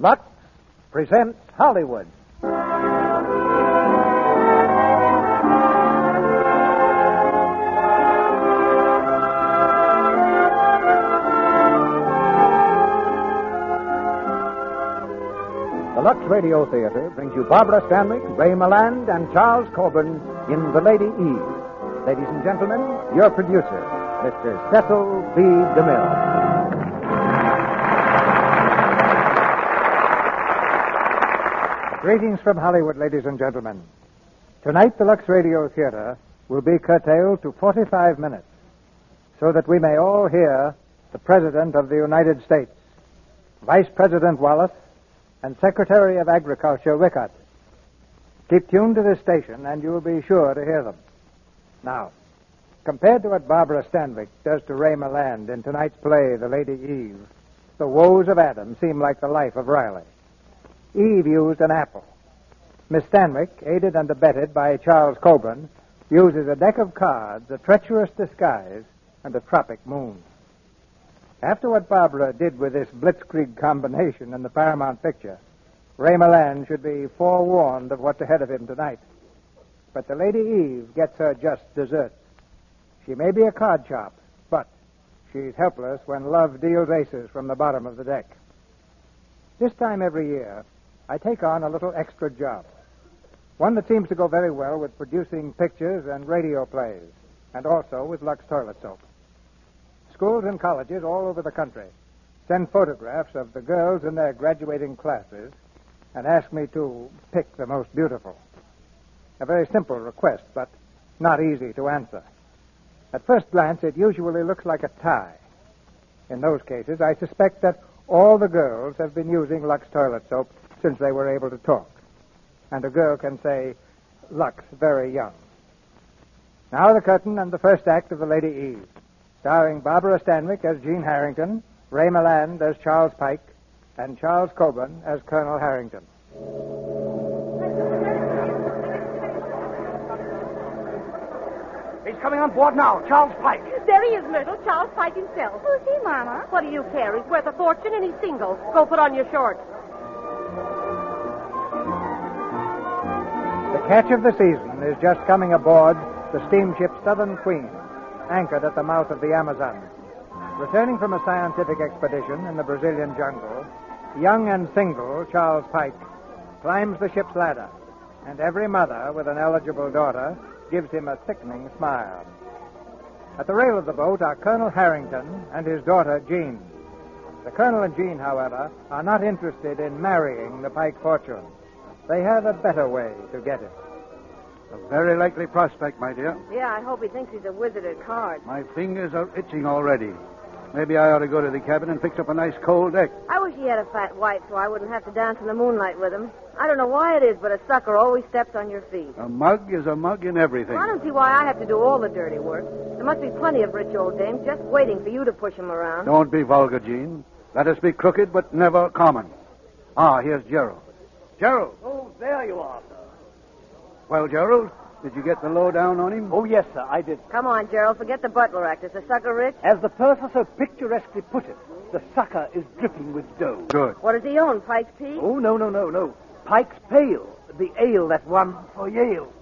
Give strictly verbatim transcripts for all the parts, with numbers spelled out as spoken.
Lux presents Hollywood. The Lux Radio Theater brings you Barbara Stanwyck, Ray Milland, and Charles Coburn in The Lady Eve. Ladies and gentlemen, your producer, Mister Cecil B. DeMille. Greetings from Hollywood, ladies and gentlemen. Tonight, the Lux Radio Theater will be curtailed to forty-five minutes so that we may all hear the President of the United States, Vice President Wallace, and Secretary of Agriculture Wickett. Keep tuned to this station, and you'll be sure to hear them. Now, compared to what Barbara Stanwyck does to Ray Milland in tonight's play, The Lady Eve, the woes of Adam seem like the life of Riley. Eve used an apple. Miss Stanwyck, aided and abetted by Charles Coburn, uses a deck of cards, a treacherous disguise, and a tropic moon. After what Barbara did with this blitzkrieg combination in the Paramount picture, Ray Milland should be forewarned of what's ahead of him tonight. But the Lady Eve gets her just desserts. She may be a card sharp, but she's helpless when love deals aces from the bottom of the deck. This time every year, I take on a little extra job. One that seems to go very well with producing pictures and radio plays, and also with Lux toilet soap. Schools and colleges all over the country send photographs of the girls in their graduating classes and ask me to pick the most beautiful. A very simple request, but not easy to answer. At first glance, it usually looks like a tie. In those cases, I suspect that all the girls have been using Lux toilet soap since they were able to talk. And a girl can say, Lux, very young. Now the curtain and the first act of The Lady Eve, starring Barbara Stanwyck as Jean Harrington, Ray Milland as Charles Pike, and Charles Coburn as Colonel Harrington. He's coming on board now, Charles Pike. There he is, Myrtle, Charles Pike himself. Who's he, Mama? What do you care? He's worth a fortune and he's single. Go put on your shorts. The catch of the season is just coming aboard the steamship Southern Queen, anchored at the mouth of the Amazon. Returning from a scientific expedition in the Brazilian jungle, young and single Charles Pike climbs the ship's ladder, and every mother with an eligible daughter gives him a sickening smile. At the rail of the boat are Colonel Harrington and his daughter, Jean. The Colonel and Jean, however, are not interested in marrying the Pike fortune. They have a better way to get it. A very likely prospect, my dear. Yeah, I hope he thinks he's a wizard at cards. My fingers are itching already. Maybe I ought to go to the cabin and fix up a nice cold deck. I wish he had a fat wife so I wouldn't have to dance in the moonlight with him. I don't know why it is, but a sucker always steps on your feet. A mug is a mug in everything. Well, I don't see why I have to do all the dirty work. There must be plenty of rich old dames just waiting for you to push them around. Don't be vulgar, Jean. Let us be crooked, but never common. Ah, here's Gerald. Gerald! Oh, there you are, sir. Well, Gerald, did you get the lowdown on him? Oh, yes, sir, I did. Come on, Gerald, forget the butler act. Is the sucker rich? As the purser so picturesquely put it, the sucker is dripping with dough. Good. What does he own, Pike's Peak? Oh, no, no, no, no. Pike's Pale, the ale that won for Yale.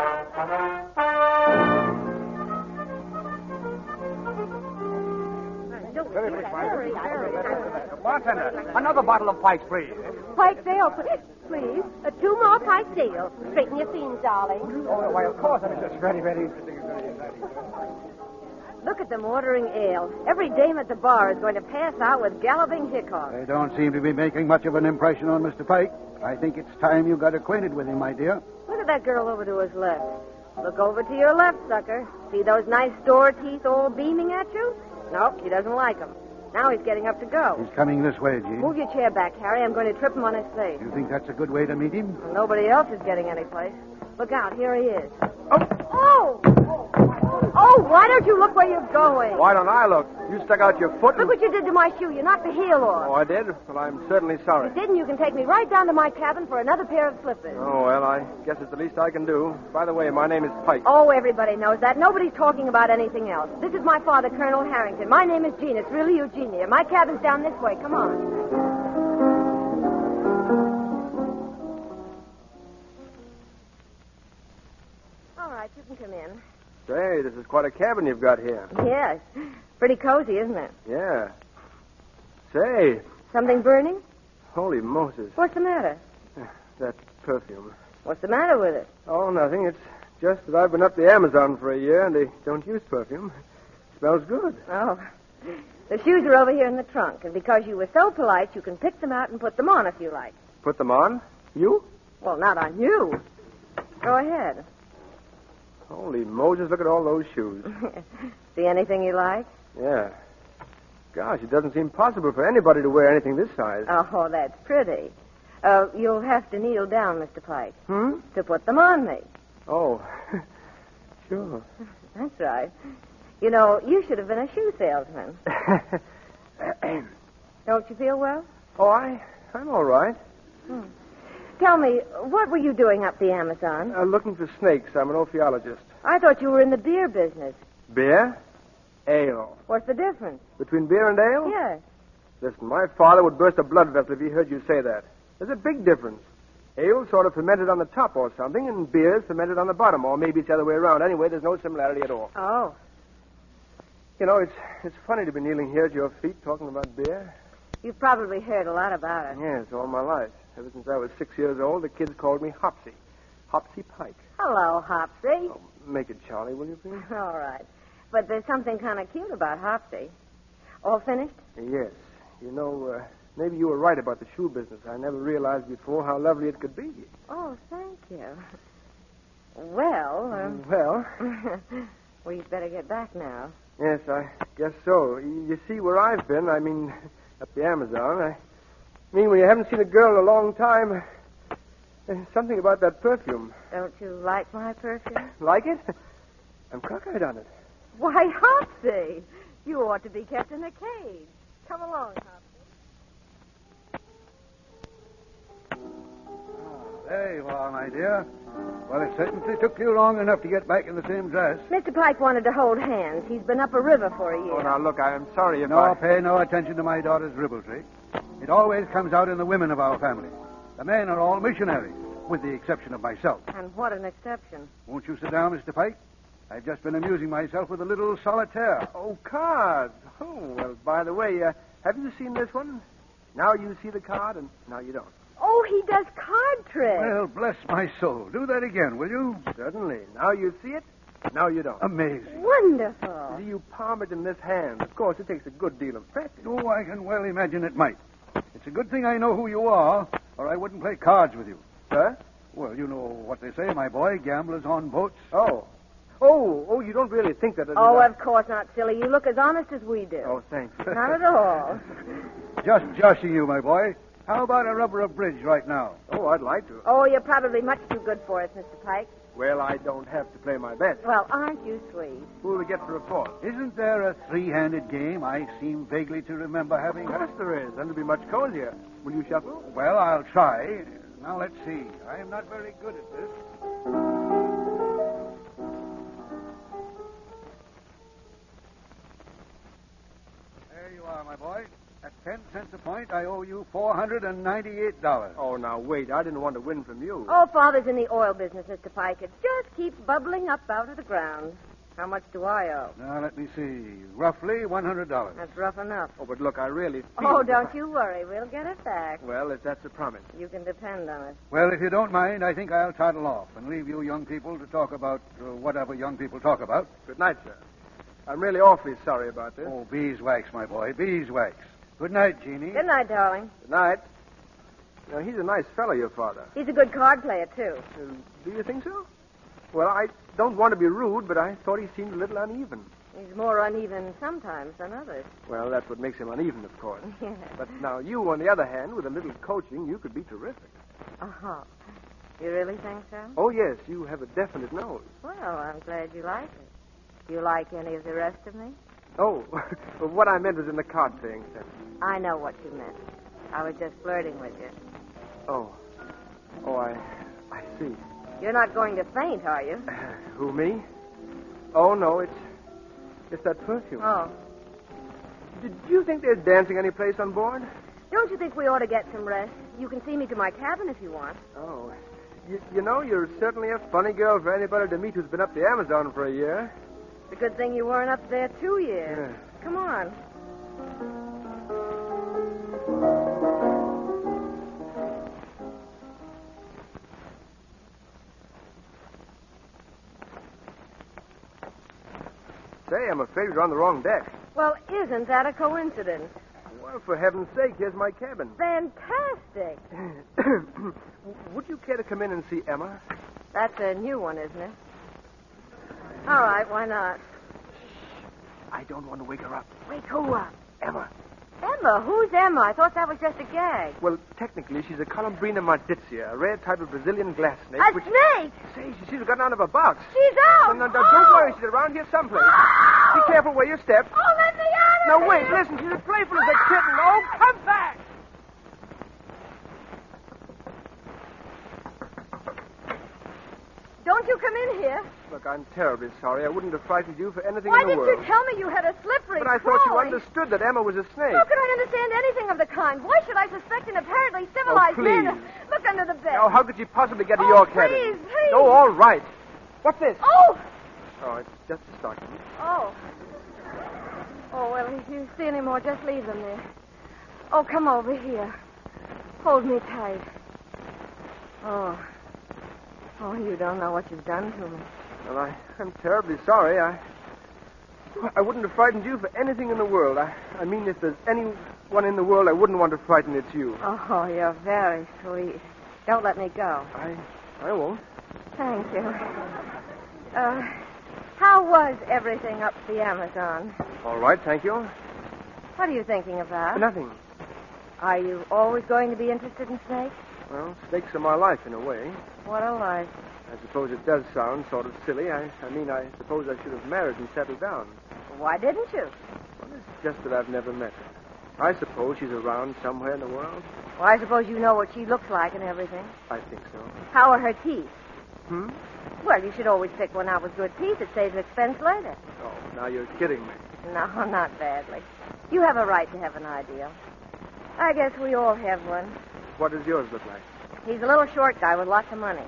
Bartender, another bottle of Pike's, please. Pike's Ale, please. Uh, two more Pike's Ale. Straighten your seams, darling. Oh, why, of course. I'm just ready, ready. Look at them ordering ale. Every dame at the bar is going to pass out with galloping hiccups. They don't seem to be making much of an impression on Mister Pike. I think it's time you got acquainted with him, my dear. Look at that girl over to his left. Look over to your left, sucker. See those nice store teeth all beaming at you? Nope, he doesn't like them. Now he's getting up to go. He's coming this way, Jean. Move your chair back, Harry. I'm going to trip him on his face. You think that's a good way to meet him? Well, nobody else is getting any place. Look out, here he is. Oh! Oh! Oh, why don't you look where you're going? Why don't I look? You stuck out your foot and... Look what you did to my shoe. You knocked the heel off. Oh, I did? Well, I'm certainly sorry. If you didn't, you can take me right down to my cabin for another pair of slippers. Oh, well, I guess it's the least I can do. By the way, my name is Pike. Oh, everybody knows that. Nobody's talking about anything else. This is my father, Colonel Harrington. My name is Jean. It's really Eugenia. My cabin's down this way. Come on. Come in. Say, this is quite a cabin you've got here. Yes. Pretty cozy, isn't it? Yeah. Say, Something burning? holy Moses. What's the matter? That perfume. What's the matter with it? Oh, nothing. It's just that I've been up the Amazon for a year and they don't use perfume. It smells good. Oh. The shoes are over here in the trunk, and because you were so polite, you can pick them out and put them on if you like. Put them on? You? Well, not on you. Go ahead. Holy Moses, look at all those shoes. See anything you like? Yeah. Gosh, it doesn't seem possible for anybody to wear anything this size. Oh, that's pretty. Uh, you'll have to kneel down, Mister Pike, Hmm? to put them on me. Oh, sure. That's right. You know, you should have been a shoe salesman. Don't you feel well? Oh, I, I'm all right. Hmm. Tell me, what were you doing up the Amazon? Uh, looking for snakes. I'm an ophiologist. I thought you were in the beer business. Beer? Ale. What's the difference? Between beer and ale? Yes. Listen, my father would burst a blood vessel if he heard you say that. There's a big difference. Ale sort of fermented on the top or something, and beer's fermented on the bottom, or maybe it's the other way around. Anyway, there's no similarity at all. Oh. You know, it's it's funny to be kneeling here at your feet talking about beer. You've probably heard a lot about it. Yes, all my life. Ever since I was six years old, the kids called me Hopsy. Hopsy Pike. Hello, Hopsy. Oh, make it Charlie, will you, please? All right. But there's something kind of cute about Hopsy. All finished? Yes. You know, uh, maybe you were right about the shoe business. I never realized before how lovely it could be. Oh, thank you. Well, um... Well, we'd better get back now. yes, I guess so. You you see, where I've been, I mean, up the Amazon, I mean, when you haven't seen a girl in a long time, there's something about that perfume. Don't you like my perfume? Like it? I'm cockeyed on it. Why, Hopsy, you ought to be kept in a cage. Come along, Hopsy. There you are, my dear. Well, it certainly took you long enough to get back in the same dress. Mister Pike wanted to hold hands. He's been up a river for a year. Oh, now, look, I am sorry if No, I... pay no attention to my daughter's ribaldry. It always comes out in the women of our family. The men are all missionaries, with the exception of myself. And what an exception. Won't you sit down, Mister Pike? I've just been amusing myself with a little solitaire. Oh, cards. Oh, well, by the way, uh, have you seen this one? Now you see the card, and now you don't. Oh, he does card tricks. Well, bless my soul. Do that again, will you? Certainly. Now you see it, now you don't. Amazing. Wonderful. See, you palm it in this hand. Of course, it takes a good deal of practice. Oh, I can well imagine it might. It's a good thing I know who you are, or I wouldn't play cards with you. Sir? Well, you know what they say, my boy. Gamblers on boats. Oh. Oh, oh, you don't really think that... It Oh, is, uh... of course not, silly. You look as honest as we do. Oh, thanks. Not at all. Just joshing you, my boy. How about a rubber of bridge right now? Oh, I'd like to. Oh, you're probably much too good for us, Mister Pike. Well, I don't have to play my best. Well, aren't you sweet? Who will we get for a fourth? Isn't there a three-handed game I seem vaguely to remember having? Of course there is. Then it'll be much cozier. Will you shuffle? Well, I'll try. Now, let's see. I am not very good at this. There you are, my boy. At ten cents a point, I owe you four hundred ninety-eight dollars. Oh, now, wait. I didn't want to win from you. Oh, Father's in the oil business, Mister Pike. It just keeps bubbling up out of the ground. How much do I owe? Now, let me see. Roughly one hundred dollars. That's rough enough. Oh, but look, I really feel... Oh, don't you worry. We'll get it back. Well, if that's a promise. You can depend on it. Well, if you don't mind, I think I'll toddle off and leave you young people to talk about uh, whatever young people talk about. Good night, sir. I'm really awfully sorry about this. Oh, beeswax, my boy, beeswax. Good night, Jeannie. Good night, darling. Good night. Now, he's a nice fellow, your father. He's a good card player, too. Uh, do you think so? Well, I don't want to be rude, but I thought he seemed a little uneven. He's more uneven sometimes than others. Well, that's what makes him uneven, of course. Yes. But now, you, on the other hand, with a little coaching, you could be terrific. Oh, you really think so? Oh, yes, you have a definite nose. Well, I'm glad you like it. Do you like any of the rest of me? Oh, well, what I meant was in the card playing sense. I know what you meant. I was just flirting with you. Oh. Oh, I... I see. You're not going to faint, are you? Who, me? Oh, no, it's... It's that perfume. Oh. Did you think there's dancing any place on board? Don't you think we ought to get some rest? You can see me to my cabin if you want. Oh. You, you know, you're certainly a funny girl for anybody to meet who's been up the Amazon for a year. It's a good thing you weren't up there two years. Yeah. Come on. Say, I'm afraid we're on the wrong deck. Well, isn't that a coincidence? Well, for heaven's sake, here's my cabin. Fantastic. Would you care to come in and see Emma? That's a new one, isn't it? All right, why not? I don't want to wake her up. Wake who up? Emma. Emma? Who's Emma? I thought that was just a gag. Well, technically, she's a Columbrina marditzia, a rare type of Brazilian glass snake. A which... snake? Say, she seems to have gotten out of her box. She's out. No, no, no, oh. don't worry. She's around here someplace. Oh. Be careful where you step. Oh, let me out of Now, wait, here. listen. She's as playful as a kitten. Oh, come back. Don't you come in here. Look, I'm terribly sorry. I wouldn't have frightened you for anything Why in the didn't world. you tell me you had a slippery But I thought you crawling? understood that Emma was a snake. How could I understand anything of the kind? Why should I suspect an apparently civilized Oh, man? please. Look under the bed. Now, how could she possibly get to Oh, your please, cabin? please. Oh, all right. What's this? Oh! Oh, it's just a stocking. Oh. Oh, well, if you see any more, just leave them there. Oh, come over here. Hold me tight. Oh. Oh, you don't know what you've done to me. Well, I, I'm terribly sorry. I I wouldn't have frightened you for anything in the world. I, I mean, if there's anyone in the world I wouldn't want to frighten, it's you. Oh, you're very sweet. Don't let me go. I I won't. Thank you. Uh, how was everything up the Amazon? All right, thank you. What are you thinking about? Nothing. Are you always going to be interested in snakes? Well, snakes are my life in a way. What a life. I suppose it does sound sort of silly. I, I mean, I suppose I should have married and settled down. Why didn't you? Well, it's just that I've never met her. I suppose she's around somewhere in the world. Well, I suppose you know what she looks like and everything. I think so. How are her teeth? Hmm? Well, you should always pick one out with good teeth. It saves expense later. Oh, now you're kidding me. No, not badly. You have a right to have an ideal. I guess we all have one. What does yours look like? He's a little short guy with lots of money.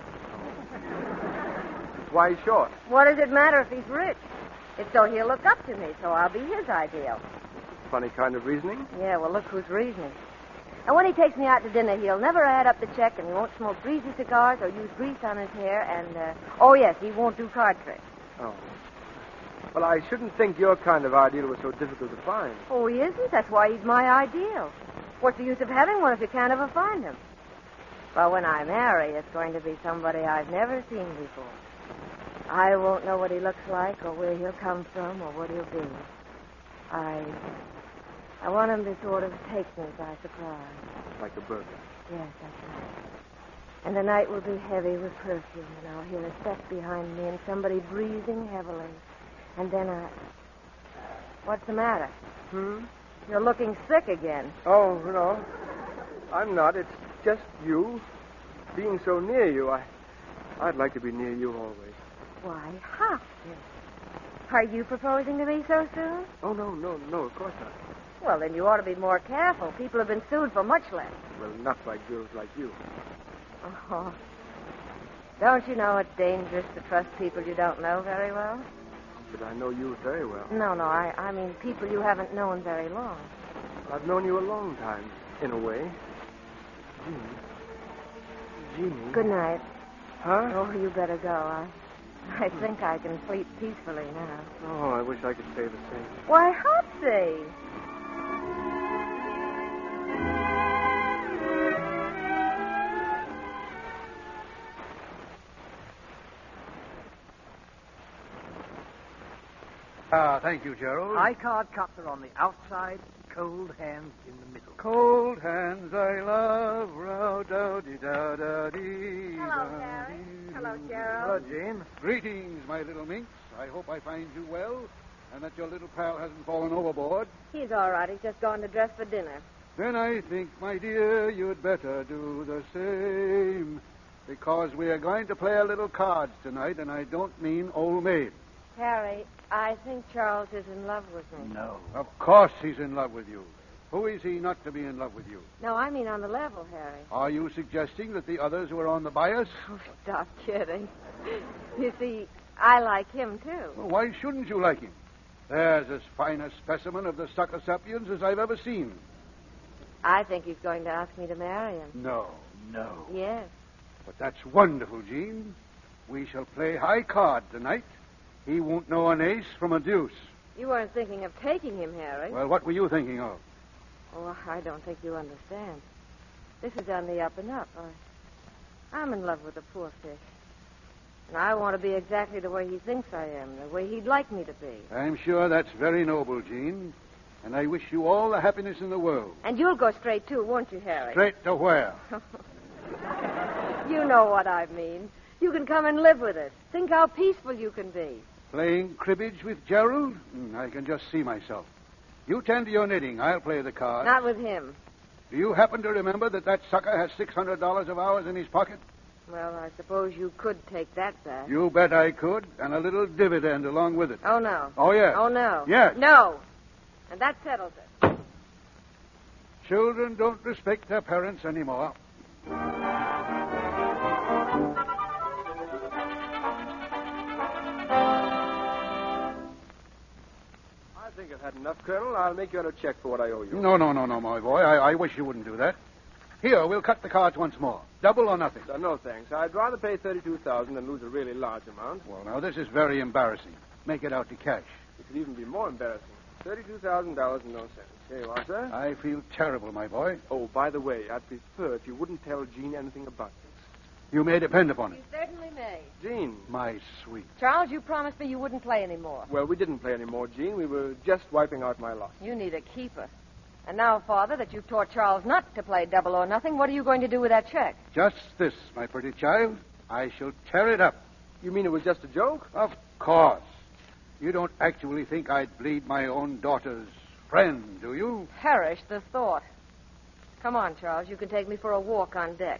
Why short? What does it matter if he's rich? If so, he'll look up to me, so I'll be his ideal. Funny kind of reasoning. Yeah, well, look who's reasoning. And when he takes me out to dinner, he'll never add up the check, and he won't smoke greasy cigars or use grease on his hair, and, uh, oh, yes, he won't do card tricks. Oh. Well, I shouldn't think your kind of ideal was so difficult to find. Oh, he isn't? That's why he's my ideal. What's the use of having one if you can't ever find him? Well, when I marry, it's going to be somebody I've never seen before. I won't know what he looks like or where he'll come from or what he'll be. I... I want him to sort of take me by surprise. Like a burglar. Yes, that's right. And the night will be heavy with perfume, and I'll hear a step behind me and somebody breathing heavily. And then I... What's the matter? Hmm? You're looking sick again. Oh, no. I'm not. It's just you. Being so near you, I... I'd like to be near you always. Why, Hopkins. Are you proposing to me so soon? Oh, no, no, no, of course not. Well, then you ought to be more careful. People have been sued for much less. Well, not by girls like you. Oh. Don't you know it's dangerous to trust people you don't know very well? But I know you very well. No, no, I, I mean people you haven't known very long. I've known you a long time, in a way. Jeannie. Jeannie. Good night. Huh? Oh, you better go. I, I think I can sleep peacefully now. Oh, I wish I could say the same. Why, Hopsy. Ah, thank you, Gerald. High card cups are on the outside, cold hands in the middle. Cold hands I love, row da dee da da dee. Hello, Harry. Hello, Gerald. Hello, Jane. Greetings, my little minx. I hope I find you well, and that your little pal hasn't fallen overboard. He's all right. He's just going to dress for dinner. Then I think, my dear, you'd better do the same, because we are going to play a little cards tonight, and I don't mean old maid. Harry, I think Charles is in love with me. No. Of course he's in love with you. Who is he not to be in love with you? No, I mean on the level, Harry. Are you suggesting that the others were on the bias? Oh, stop kidding. You see, I like him, too. Well, why shouldn't you like him? There's as fine a specimen of the sucker sapiens as I've ever seen. I think he's going to ask me to marry him. No, no. Yes. But that's wonderful, Jean. We shall play high card tonight. He won't know an ace from a deuce. You weren't thinking of taking him, Harry. Well, what were you thinking of? Oh, I don't think you understand. This is on the up and up. I, I'm in love with the poor fish. And I want to be exactly the way he thinks I am, the way he'd like me to be. I'm sure that's very noble, Jean. And I wish you all the happiness in the world. And you'll go straight, too, won't you, Harry? Straight to where? You know what I mean. You can come and live with us. Think how peaceful you can be. Playing cribbage with Gerald? Mm, I can just see myself. You tend to your knitting. I'll play the cards. Not with him. Do you happen to remember that that sucker has six hundred dollars of ours in his pocket? Well, I suppose you could take that back. You bet I could, and a little dividend along with it. Oh, no. Oh, yes. Oh, no. Yes. No. And that settles it. Children don't respect their parents anymore. I think I've had enough, Colonel. I'll make you out a check for what I owe you. No, no, no, no, my boy. I, I wish you wouldn't do that. Here, we'll cut the cards once more. Double or nothing. Uh, no, thanks. I'd rather pay thirty-two thousand dollars than lose a really large amount. Well, now, this is very embarrassing. Make it out to cash. It could even be more embarrassing. thirty-two thousand dollars and no cents. Here you are, sir. I feel terrible, my boy. Oh, by the way, I'd prefer if you wouldn't tell Jean anything about this. You may depend upon it. You certainly may. Jean. My sweet. Charles, you promised me you wouldn't play anymore. Well, we didn't play anymore, Jean. We were just wiping out my loss. You need a keeper. And now, Father, that you've taught Charles not to play double or nothing, what are you going to do with that check? Just this, my pretty child. I shall tear it up. You mean it was just a joke? Of course. You don't actually think I'd bleed my own daughter's friend, do you? Perish the thought. Come on, Charles. You can take me for a walk on deck.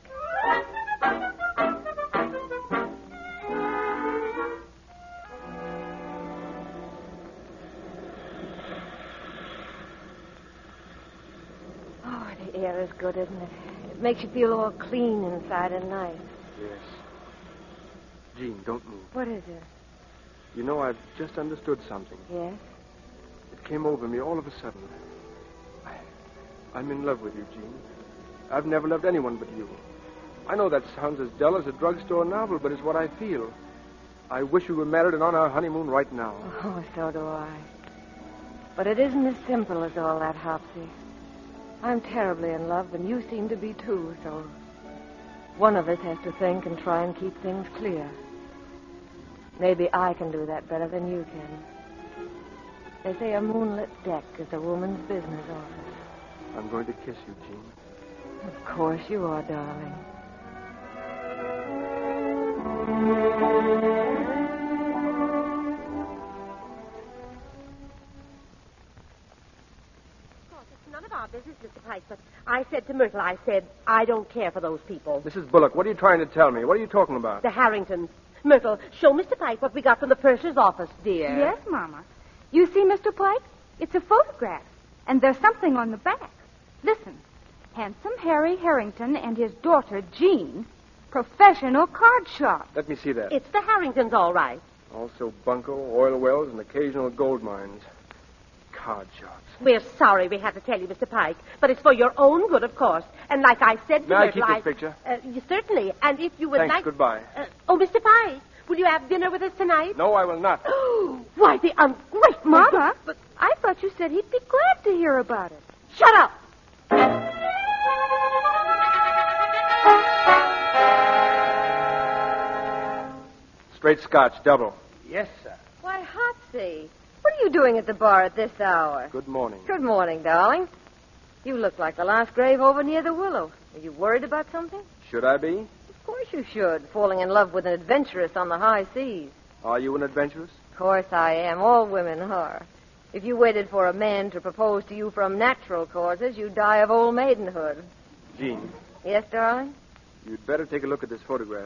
Oh, the air is good, isn't it? It makes you feel all clean inside and nice. Yes. Jean, don't move. What is it? You know, I've just understood something. Yes? It came over me all of a sudden. I, I'm in love with you, Jean. I've never loved anyone but you. I know that sounds as dull as a drugstore novel, but it's what I feel. I wish we were married and on our honeymoon right now. Oh, so do I. But it isn't as simple as all that, Hopsy. I'm terribly in love, and you seem to be too, so one of us has to think and try and keep things clear. Maybe I can do that better than you can. They say a moonlit deck is a woman's business office. I'm going to kiss you, Jean. Of course you are, darling. None of our business, Mister Pike, but I said to Myrtle, I said, I don't care for those people. Missus Bullock, what are you trying to tell me? What are you talking about? The Harringtons. Myrtle, show Mister Pike what we got from the purser's office, dear. Yes, Mama. You see, Mister Pike? It's a photograph, and there's something on the back. Listen. Handsome Harry Harrington and his daughter, Jean, professional card shop. Let me see that. It's the Harringtons, all right. Also bunco, oil wells, and occasional gold mines. Card shops. We're sorry we had to tell you, Mister Pike, but it's for your own good, of course. And like I said to May I Myrtle, keep this picture? Uh, you, certainly. And if you would Thanks, like... goodbye. Uh, oh, Mister Pike, will you have dinner with us tonight? No, I will not. Why, the ungrateful... Mama, but I thought you said he'd be glad to hear about it. Shut up! Straight scotch, double. Yes, sir. Why, Hopsy, what are you doing at the bar at this hour? Good morning. Good morning, darling. You look like the last grave over near the willow. Are you worried about something? Should I be? Of course you should, falling in love with an adventuress on the high seas. Are you an adventuress? Of course I am. All women are. If you waited for a man to propose to you from natural causes, you'd die of old maidenhood. Jean, Yes, darling? you'd better take a look at this photograph.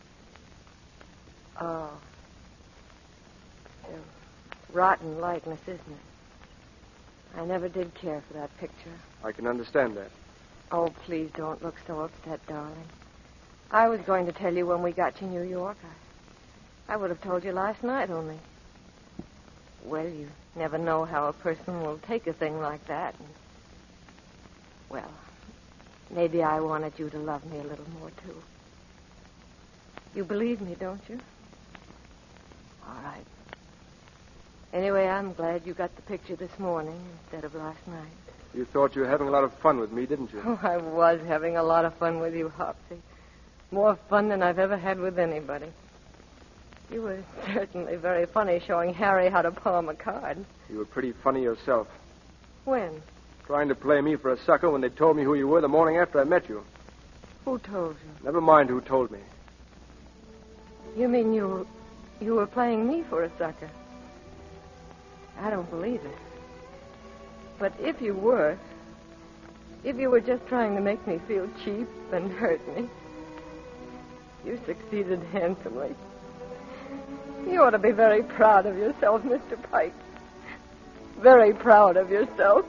Oh. It's a rotten likeness, isn't it? I never did care for that picture. I can understand that. Oh, please don't look so upset, darling. I was going to tell you when we got to New York. I, I would have told you last night only. Well, you never know how a person will take a thing like that. And, well, maybe I wanted you to love me a little more, too. You believe me, don't you? All right. Anyway, I'm glad you got the picture this morning instead of last night. You thought you were having a lot of fun with me, didn't you? Oh, I was having a lot of fun with you, Hopsy. More fun than I've ever had with anybody. You were certainly very funny showing Harry how to palm a card. You were pretty funny yourself. When? Trying to play me for a sucker when they told me who you were the morning after I met you. Who told you? Never mind who told me. You mean you, you were playing me for a sucker? I don't believe it. But if you were, if you were just trying to make me feel cheap and hurt me, you succeeded handsomely. You ought to be very proud of yourself, Mister Pike. Very proud of yourself.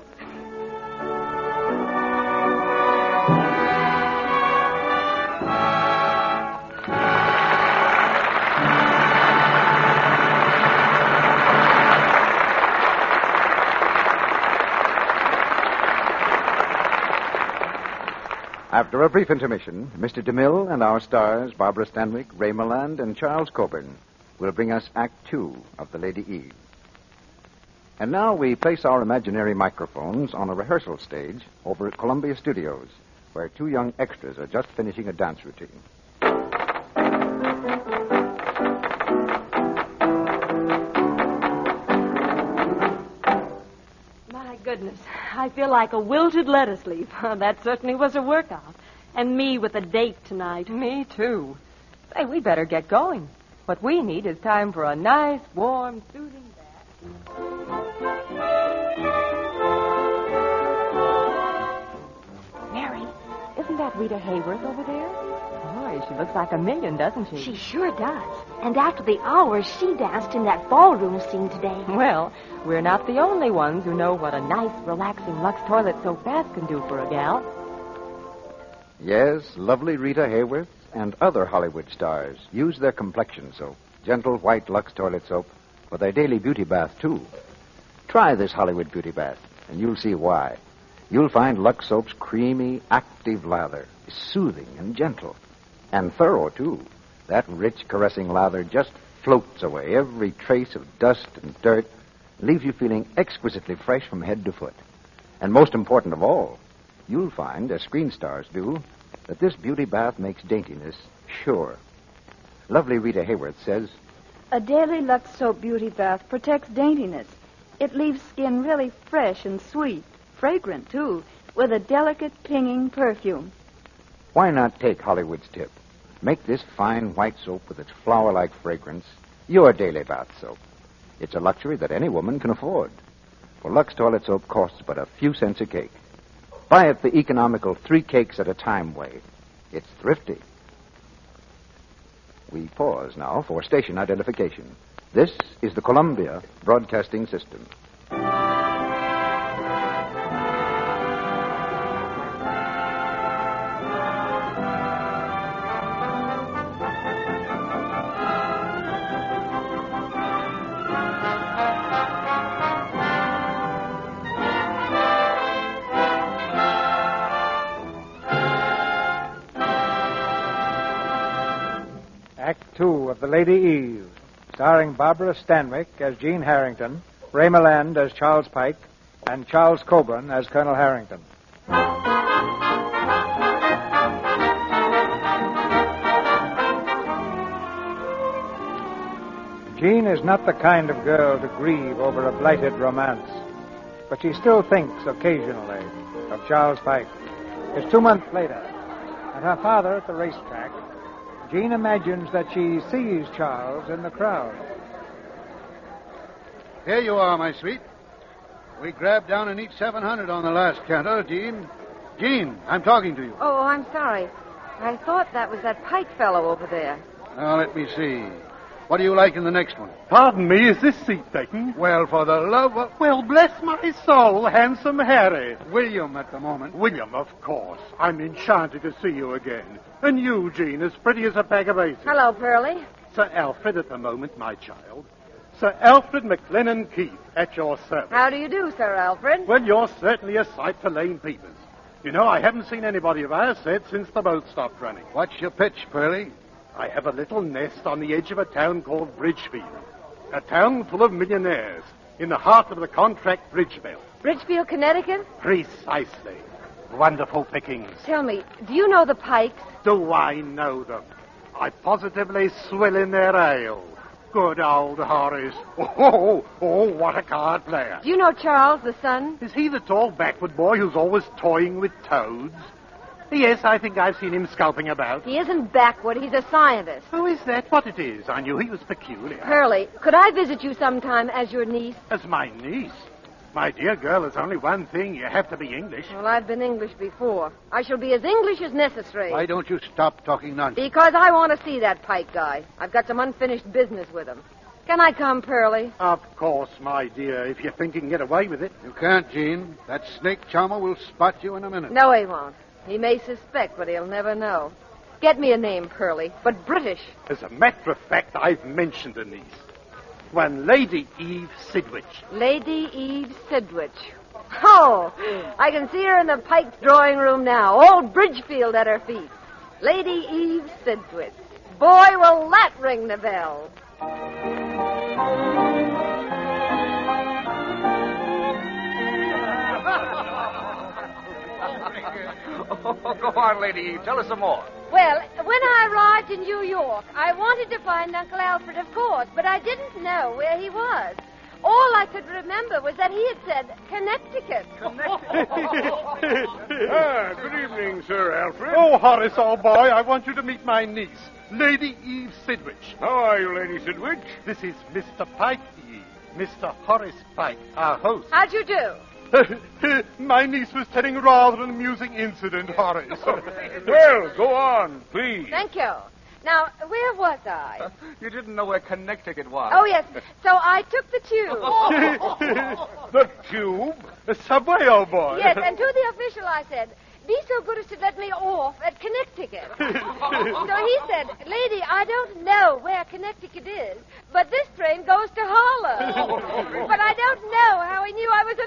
After a brief intermission, Mister DeMille and our stars, Barbara Stanwyck, Ray Milland, and Charles Coburn, will bring us Act Two of The Lady Eve. And now we place our imaginary microphones on a rehearsal stage over at Columbia Studios, where two young extras are just finishing a dance routine. My goodness, I feel like a wilted lettuce leaf. That certainly was a workout. And me with a date tonight. Me, too. Say, we better get going. What we need is time for a nice, warm, soothing bath. Mary, isn't that Rita Hayworth over there? Boy, she looks like a million, doesn't she? She sure does. And after the hours, she danced in that ballroom scene today. Well, we're not the only ones who know what a nice, relaxing Lux toilet soap bath can do for a gal. Yes, lovely Rita Hayworth and other Hollywood stars use their complexion soap, gentle white Lux toilet soap, for their daily beauty bath, too. Try this Hollywood beauty bath, and you'll see why. You'll find Lux soap's creamy, active lather is soothing and gentle, and thorough, too. That rich, caressing lather just floats away every trace of dust and dirt, leaves you feeling exquisitely fresh from head to foot. And most important of all, you'll find, as screen stars do, that this beauty bath makes daintiness sure. Lovely Rita Hayworth says, A daily Lux soap beauty bath protects daintiness. It leaves skin really fresh and sweet, fragrant, too, with a delicate, pinging perfume. Why not take Hollywood's tip? Make this fine white soap with its flower-like fragrance your daily bath soap. It's a luxury that any woman can afford. For Lux toilet soap costs but a few cents a cake. Buy it the economical three cakes at a time way. It's thrifty. We pause now for station identification. This is the Columbia Broadcasting System. Act Two of The Lady Eve, starring Barbara Stanwyck as Jean Harrington, Ray Milland as Charles Pike, and Charles Coburn as Colonel Harrington. Jean is not the kind of girl to grieve over a blighted romance, but she still thinks occasionally of Charles Pike. It's two months later, and her father at the racetrack. Jean imagines that she sees Charles in the crowd. Here you are, my sweet. We grabbed down an each seven hundred on the last canter, Jean. Jean, I'm talking to you. Oh, I'm sorry. I thought that was that Pike fellow over there. Now, let me see. What do you like in the next one? Pardon me, is this seat taken? Well, for the love of... Well, bless my soul, handsome Harry. William at the moment. William, of course. I'm enchanted to see you again. And you, Jean, as pretty as a bag of aces. Hello, Pearlie. Sir Alfred at the moment, my child. Sir Alfred McLennan Keith, at your service. How do you do, Sir Alfred? Well, you're certainly a sight for lame peepers. You know, I haven't seen anybody of our set since the boat stopped running. What's your pitch, Pearlie? I have a little nest on the edge of a town called Bridgefield. A town full of millionaires in the heart of the contract bridge belt. Bridgefield, Connecticut? Precisely. Wonderful pickings. Tell me, do you know the Pikes? Do I know them? I positively swill in their ale. Good old Horace. Oh, oh, oh, what a card player. Do you know Charles, the son? Is he the tall backward boy who's always toying with toads? Yes, I think I've seen him skulking about. He isn't backward, he's a scientist. Oh, is that what it is? I knew he was peculiar. Pearlie, could I visit you sometime as your niece? As my niece? My dear girl, there's only one thing. You have to be English. Well, I've been English before. I shall be as English as necessary. Why don't you stop talking nonsense? Because I want to see that Pike guy. I've got some unfinished business with him. Can I come, Pearlie? Of course, my dear, if you think you can get away with it. You can't, Jean. That snake charmer will spot you in a minute. No, he won't. He may suspect, but he'll never know. Get me a name, Pearlie, but British. As a matter of fact, I've mentioned a niece. One Lady Eve Sidwich. Lady Eve Sidwich. Oh, I can see her in the Pike's drawing room now. Old Bridgefield at her feet. Lady Eve Sidwich. Boy, will that ring the bell. Oh, go on, Lady Eve. Tell us some more. Well, when I arrived in New York, I wanted to find Uncle Alfred, of course, but I didn't know where he was. All I could remember was that he had said Connecticut. Ah, good evening, Sir Alfred. Oh, Horace, old boy, I want you to meet my niece, Lady Eve Sidwich. How are you, Lady Sidwich? This is Mister Pike, Eve. Mister Horace Pike, our host. How'd you do? My niece was telling rather an amusing incident, Horace. Well, go on, please. Thank you. Now, where was I? You didn't know where Connecticut was. Oh, yes. So I took the tube. The tube? The subway, old boy. Yes, and to the official I said, be so good as to let me off at Connecticut. So he said, lady, I don't know where Connecticut is, but this train goes to Harlem. But I don't know how he knew I was a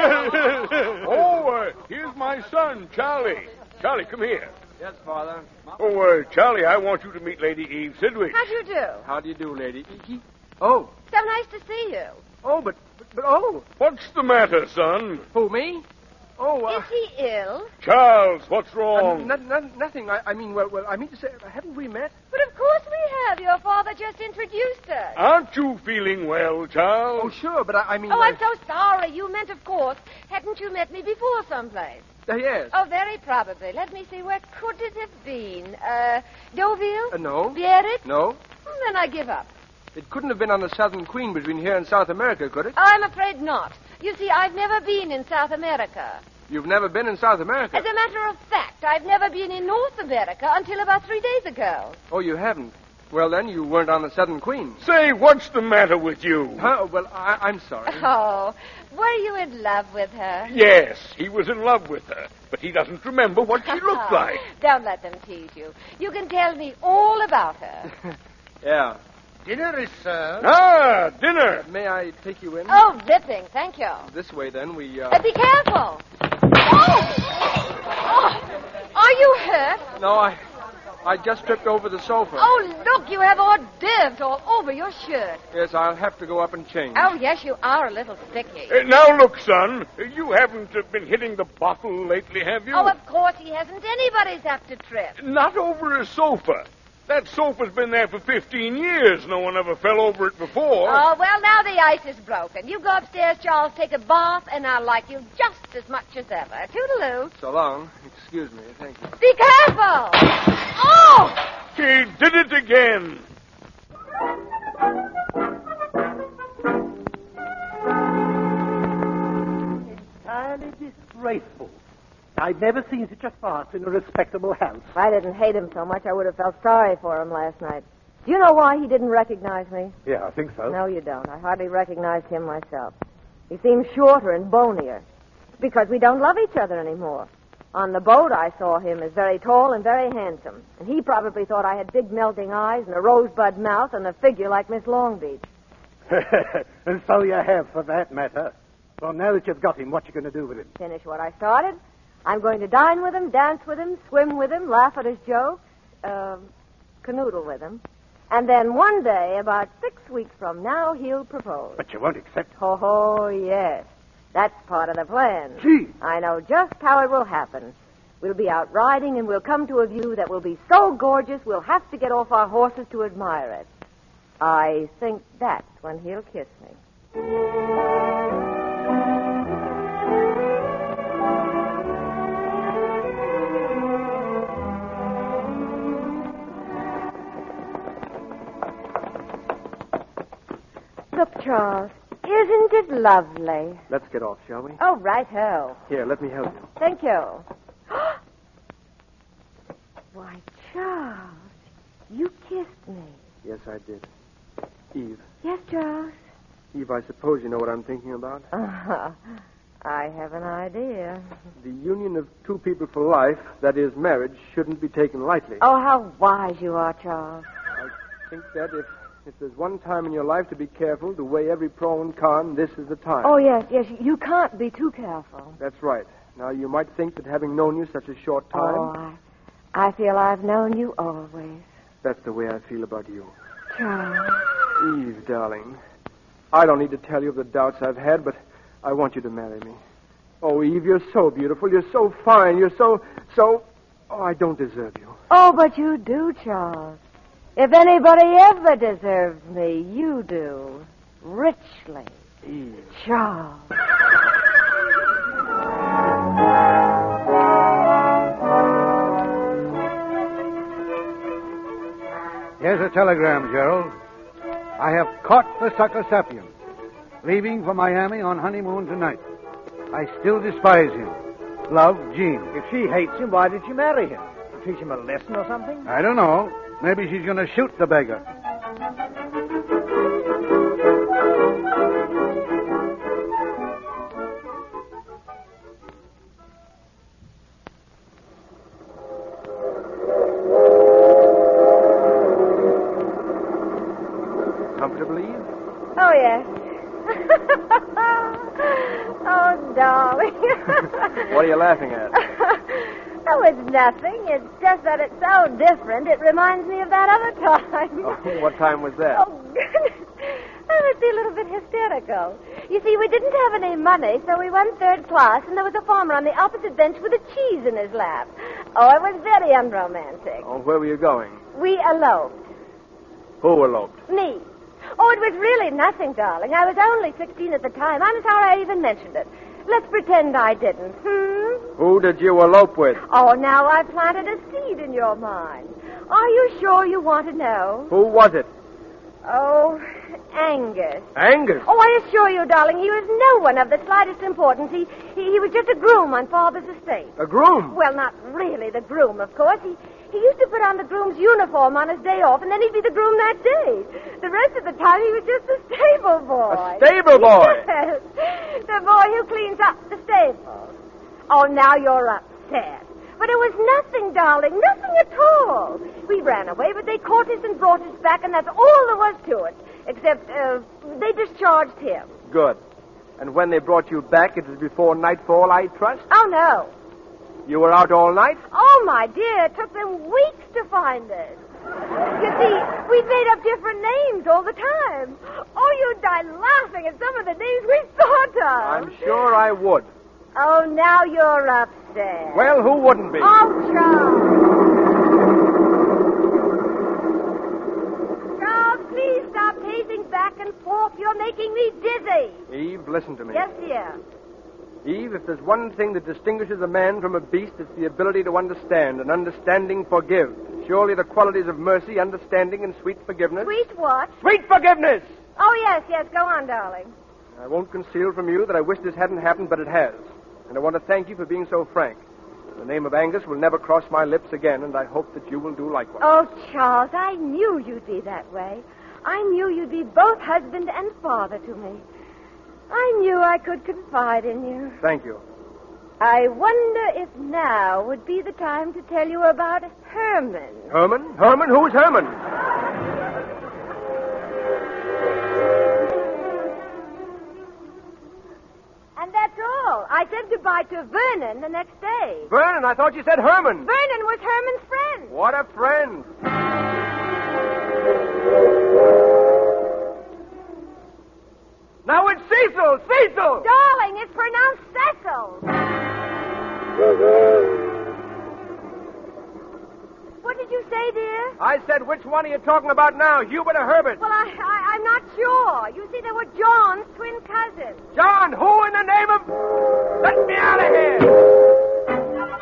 lady. Oh, uh, here's my son, Charlie. Charlie, come here. Yes, Father. Oh, uh, Charlie, I want you to meet Lady Eve Sidwich. How do you do? How do you do, lady? Oh. So nice to see you. Oh, but, but, but oh. What's the matter, son? Who, me? Oh, uh... Is he ill? Charles, what's wrong? Uh, n- n- nothing. I, I mean, well, well, I mean to say, haven't we met? But of course we have. Your father just introduced us. Aren't you feeling well, Charles? Oh, sure, but I, I mean... Oh, I... I'm so sorry. You meant, of course. Hadn't you met me before someplace? Uh, yes. Oh, very probably. Let me see. Where could it have been? Uh, Deauville? Uh, no. Biarritz? No. Then I give up. It couldn't have been on the Southern Queen between here and South America, could it? I'm afraid not. You see, I've never been in South America. You've never been in South America? As a matter of fact, I've never been in North America until about three days ago. Oh, you haven't? Well, then, you weren't on the Southern Queen. Say, what's the matter with you? Huh? Well, I, I'm sorry. Oh, were you in love with her? Yes, he was in love with her, but he doesn't remember what she looked like. Don't let them tease you. You can tell me all about her. Yeah. Dinner is served. Ah, dinner. May I take you in? Oh, ripping. Thank you. This way, then, we, uh... Uh, be careful. Oh! Oh! Are you hurt? No, I... I just tripped over the sofa. Oh, look, you have hors d'oeuvres all over your shirt. Yes, I'll have to go up and change. Oh, yes, you are a little sticky. Uh, now, look, son, you haven't uh, been hitting the bottle lately, have you? Oh, of course he hasn't. Anybody's apt to trip. Not over a sofa. That sofa's been there for fifteen years. No one ever fell over it before. Oh, well, now the ice is broken. You go upstairs, Charles, take a bath, and I'll like you just as much as ever. Toodaloo. So long. Excuse me. Thank you. Be careful! Oh! He did it again. Entirely disgraceful. I've never seen such a farce in a respectable house. If I didn't hate him so much, I would have felt sorry for him last night. Do you know why he didn't recognize me? Yeah, I think so. No, you don't. I hardly recognized him myself. He seems shorter and bonier. It's because we don't love each other anymore. On the boat, I saw him as very tall and very handsome. And he probably thought I had big melting eyes and a rosebud mouth and a figure like Miss Longbeach. And so you have, for that matter. Well, now that you've got him, what you going to do with him? Finish what I started. I'm going to dine with him, dance with him, swim with him, laugh at his jokes, uh, canoodle with him. And then one day, about six weeks from now, he'll propose. But you won't accept. Oh, oh yes. That's part of the plan. Gee. I know just how it will happen. We'll be out riding, and we'll come to a view that will be so gorgeous we'll have to get off our horses to admire it. I think that's when he'll kiss me. Look, Charles, isn't it lovely? Let's get off, shall we? Oh, right-ho. Here, let me help you. Thank you. Why, Charles, you kissed me. Yes, I did. Eve. Yes, Charles? Eve, I suppose you know what I'm thinking about? Uh, I have an idea. The union of two people for life, that is, marriage, shouldn't be taken lightly. Oh, how wise you are, Charles. I think that if, if there's one time in your life to be careful, to weigh every pro and con, this is the time. Oh, yes, yes. You can't be too careful. That's right. Now, you might think that having known you such a short time... Oh, I, I feel I've known you always. That's the way I feel about you. Charles. Eve, darling, I don't need to tell you of the doubts I've had, but I want you to marry me. Oh, Eve, you're so beautiful. You're so fine. You're so, so... Oh, I don't deserve you. Oh, but you do, Charles. If anybody ever deserves me, you do. Richly. Eve. Charles. Here's a telegram, Gerald. I have caught the sucker sapient, leaving for Miami on honeymoon tonight. I still despise him. Love, Jean. If she hates him, why did she marry him? To teach him a lesson or something? I don't know. Maybe she's going to shoot the beggar. Comfortable, Eve? Oh, yes. Oh, darling. What are you laughing at? Oh, it's nothing. It's just that it's so different. It reminds me of that other time. Oh, what time was that? Oh, goodness. I must be a little bit hysterical. You see, we didn't have any money, so we went third class, and there was a farmer on the opposite bench with a cheese in his lap. Oh, it was very unromantic. Oh, where were you going? We eloped. Who eloped? Me. Oh, it was really nothing, darling. I was only sixteen at the time. I'm sorry I even mentioned it. Let's pretend I didn't. Hmm? Who did you elope with? Oh, now I've planted a seed in your mind. Are you sure you want to know? Who was it? Oh, Angus. Angus? Oh, I assure you, darling, he was no one of the slightest importance. He, he, he was just a groom on Father's estate. A groom? Well, not really the groom, of course. He, he used to put on the groom's uniform on his day off, and then he'd be the groom that day. The rest of the time, he was just a stable boy. A stable boy? Yes. The boy who cleans up the stable. Oh, now you're upset. But it was nothing, darling, nothing at all. We ran away, but they caught us and brought us back, and that's all there was to it. Except, uh, they discharged him. Good. And when they brought you back, it was before nightfall, I trust? Oh, no. You were out all night? Oh, my dear, it took them weeks to find us. You see, we made up different names all the time. Oh, you'd die laughing at some of the names we thought of. I'm sure I would. Oh, now you're upset. Well, who wouldn't be? Oh, Charles. Charles, please stop pacing back and forth. You're making me dizzy. Eve, listen to me. Yes, dear. Eve, if there's one thing that distinguishes a man from a beast, it's the ability to understand, and understanding forgive. Surely the qualities of mercy, understanding, and sweet forgiveness. Sweet what? Sweet forgiveness! Oh, yes, yes. Go on, darling. I won't conceal from you that I wish this hadn't happened, but it has. And I want to thank you for being so frank. The name of Angus will never cross my lips again, and I hope that you will do likewise. Oh, Charles, I knew you'd be that way. I knew you'd be both husband and father to me. I knew I could confide in you. Thank you. I wonder if now would be the time to tell you about Herman. Herman? Herman? Who's Herman? And that's all. I said goodbye to Vernon the next day. Vernon? I thought you said Herman. Vernon was Herman's friend. What a friend. Now it's Cecil! Cecil! Darling, it's pronounced Cecil. What did you say, dear? I said, which one are you talking about now, Hubert or Herbert? Well, I, I, I'm not sure. You see, they were John's twin cousins. John, who in the name of... Let me out of here!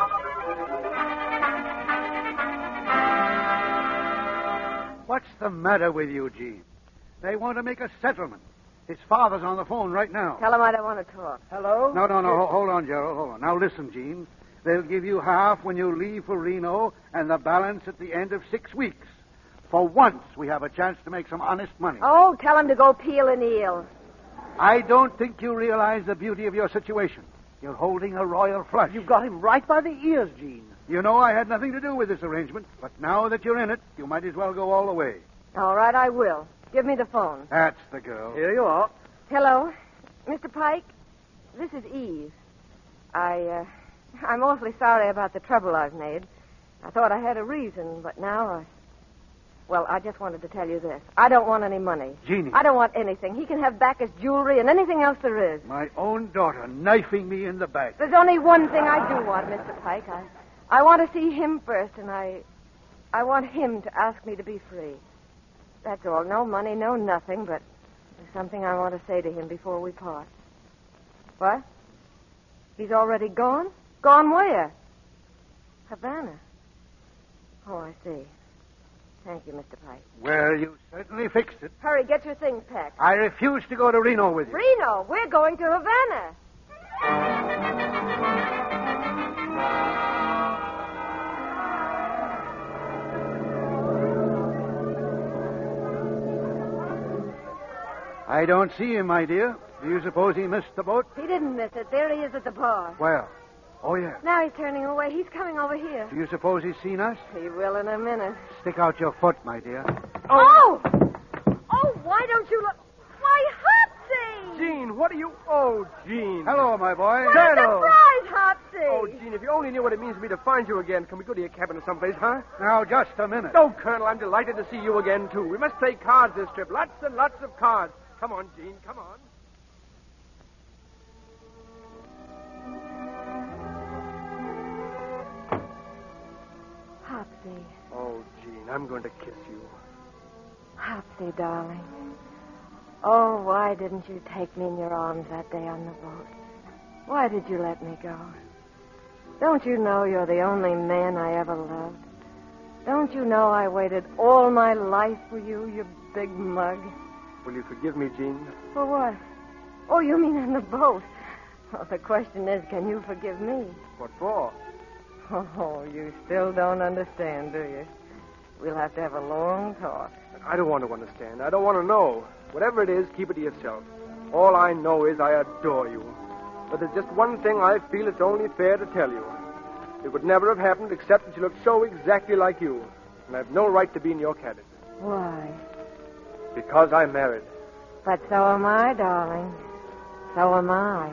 What's the matter with you, Gene? They want to make a settlement. His father's on the phone right now. Tell him I don't want to talk. Hello? No, no, no. Ho- Hold on, Gerald. Hold on. Now listen, Gene. They'll give you half when you leave for Reno and the balance at the end of six weeks. For once, we have a chance to make some honest money. Oh, tell him to go peel an eel. I don't think you realize the beauty of your situation. You're holding a royal flush. You've got him right by the ears, Gene. You know I had nothing to do with this arrangement, but now that you're in it, you might as well go all the way. All right, I will. Give me the phone. That's the girl. Here you are. Hello, Mister Pike. This is Eve. I, uh, I'm awfully sorry about the trouble I've made. I thought I had a reason, but now I... Well, I just wanted to tell you this. I don't want any money. Jeannie. I don't want anything. He can have back his jewelry and anything else there is. My own daughter knifing me in the back. There's only one thing I do want, Mister Pike. I, I want to see him first, and I... I want him to ask me to be free. That's all. No money, no nothing, but there's something I want to say to him before we part. What? He's already gone? Gone where? Havana. Oh, I see. Thank you, Mister Pike. Well, you certainly fixed it. Hurry, get your things packed. I refuse to go to Reno with you. Reno, we're going to Havana. I don't see him, my dear. Do you suppose he missed the boat? He didn't miss it. There he is at the bar. Well, oh, yeah. Now he's turning away. He's coming over here. Do you suppose he's seen us? He will in a minute. Stick out your foot, my dear. Oh! Oh, why don't you look... Why, Hopsy! Gene, what are you... Oh, Gene. Hello, my boy. What a surprise, Hopsy! Oh, Gene, if you only knew what it means for me to find you again. Can we go to your cabin or someplace, huh? Now, just a minute. Oh, Colonel, I'm delighted to see you again, too. We must play cards this trip. Lots and lots of cards. Come on, Gene, come on. Hopsy. Oh, Gene, I'm going to kiss you. Hopsy, darling. Oh, why didn't you take me in your arms that day on the boat? Why did you let me go? Don't you know you're the only man I ever loved? Don't you know I waited all my life for you, you big mug? Will you forgive me, Gene? For what? Oh, you mean on the boat? Well, the question is, can you forgive me? What for? Oh, you still don't understand, do you? We'll have to have a long talk. I don't want to understand. I don't want to know. Whatever it is, keep it to yourself. All I know is I adore you. But there's just one thing I feel it's only fair to tell you. It would never have happened except that you look so exactly like you. And I have no right to be in your cabin. Why? Because I'm married. But so am I, darling. So am I.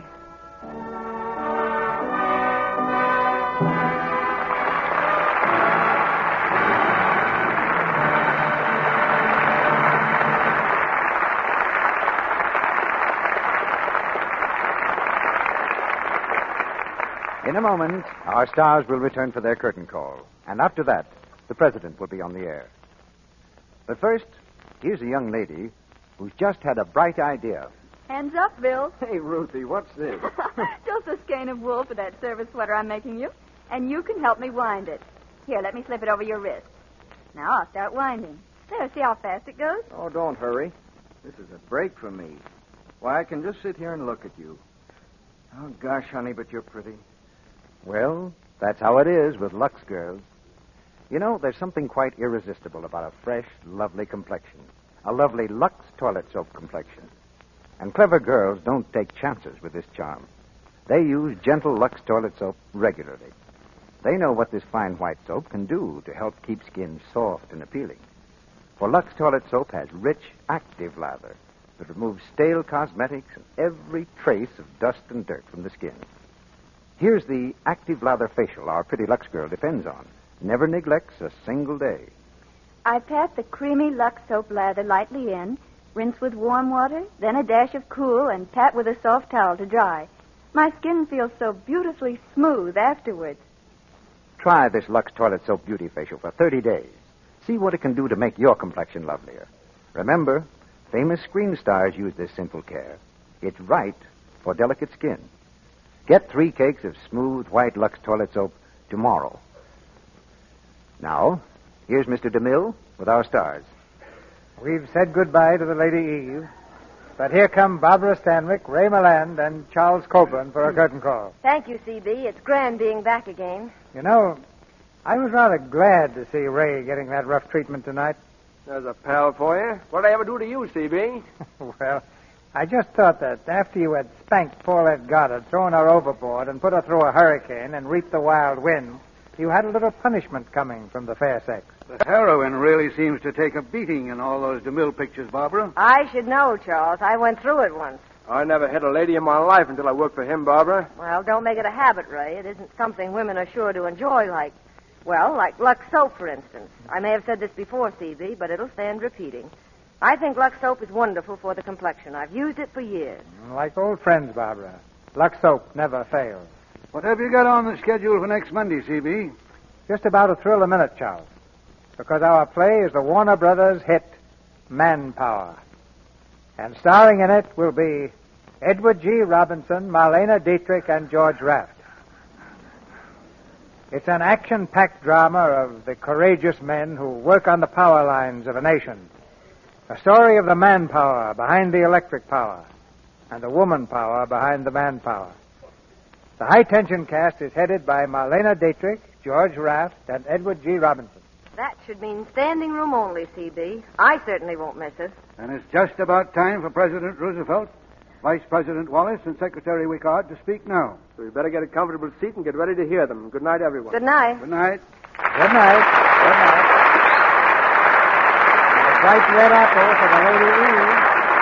In a moment, our stars will return for their curtain call. And after that, the president will be on the air. But first, here's a young lady who's just had a bright idea. Hands up, Bill. Hey, Ruthie, what's this? Just a skein of wool for that service sweater I'm making you. And you can help me wind it. Here, let me slip it over your wrist. Now I'll start winding. There, see how fast it goes? Oh, don't hurry. This is a break for me. Why, I can just sit here and look at you. Oh, gosh, honey, but you're pretty. Well, That's how it is with Lux girls. You know, there's something quite irresistible about a fresh, lovely complexion. A lovely Lux toilet soap complexion. And clever girls don't take chances with this charm. They use gentle Lux toilet soap regularly. They know what this fine white soap can do to help keep skin soft and appealing. For Lux toilet soap has rich, active lather that removes stale cosmetics and every trace of dust and dirt from the skin. Here's the active lather facial our pretty Lux girl depends on. Never neglects a single day. I pat the creamy Lux soap lather lightly in, rinse with warm water, then a dash of cool, and pat with a soft towel to dry. My skin feels so beautifully smooth afterwards. Try this Lux toilet soap beauty facial for thirty days. See what it can do to make your complexion lovelier. Remember, famous screen stars use this simple care. It's right for delicate skin. Get three cakes of smooth white Lux toilet soap tomorrow. Now, here's Mister DeMille with our stars. We've said goodbye to the Lady Eve, but here come Barbara Stanwyck, Ray Milland, and Charles Coburn for a curtain call. Thank you, C B. It's grand being back again. You know, I was rather glad to see Ray getting that rough treatment tonight. There's a pal for you. What did I ever do to you, C B? Well, I just thought that after you had spanked Paulette Goddard, thrown her overboard, and put her through a hurricane and reaped the wild wind, you had a little punishment coming from the fair sex. The heroine really seems to take a beating in all those DeMille pictures, Barbara. I should know, Charles. I went through it once. I never hit a lady in my life until I worked for him, Barbara. Well, don't make it a habit, Ray. It isn't something women are sure to enjoy like, well, like Lux soap, for instance. I may have said this before, C B, but it'll stand repeating. I think Lux soap is wonderful for the complexion. I've used it for years. Like old friends, Barbara. Lux soap never fails. What have you got on the schedule for next Monday, C B? Just about a thrill a minute, Charles. Because our play is the Warner Brothers hit Manpower. And starring in it will be Edward G. Robinson, Marlena Dietrich, and George Raft. It's an action-packed drama of the courageous men who work on the power lines of a nation. A story of the manpower behind the electric power and the woman power behind the manpower. The high-tension cast is headed by Marlena Dietrich, George Raft, and Edward G. Robinson. That should mean standing room only, C B. I certainly won't miss it. And it's just about time for President Roosevelt, Vice President Wallace, and Secretary Wickard to speak now. So we better get a comfortable seat and get ready to hear them. Good night, everyone. Good night. Good night. Good night. Good night. And a bright red apple for the Lady Eve.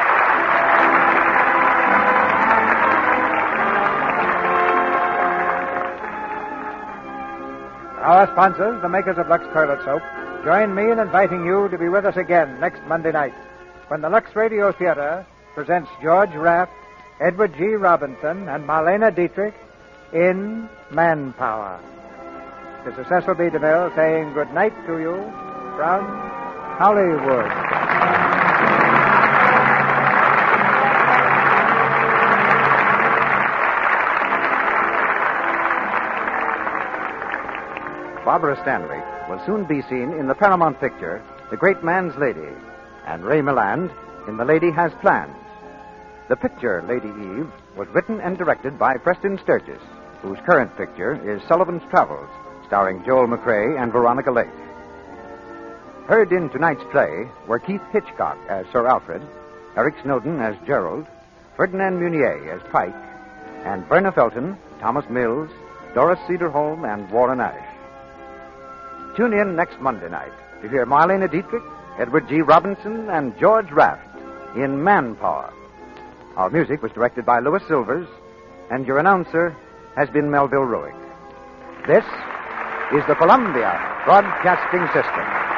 Our sponsors, the makers of Lux Toilet Soap, join me in inviting you to be with us again next Monday night when the Lux Radio Theater presents George Raft, Edward G. Robinson, and Marlena Dietrich in Manpower. This is Cecil B. DeMille saying good night to you from Hollywood. Barbara Stanwyck will soon be seen in the Paramount picture, The Great Man's Lady, and Ray Milland in The Lady Has Plans. The picture, Lady Eve, was written and directed by Preston Sturgis, whose current picture is Sullivan's Travels, starring Joel McCrea and Veronica Lake. Heard in tonight's play were Keith Hitchcock as Sir Alfred, Eric Snowden as Gerald, Ferdinand Munier as Pike, and Verna Felton, Thomas Mills, Doris Cederholm, and Warren Ash. Tune in next Monday night to hear Marlena Dietrich, Edward G. Robinson, and George Raft in Manpower. Our music was directed by Louis Silvers, and your announcer has been Melville Ruick. This is the Columbia Broadcasting System.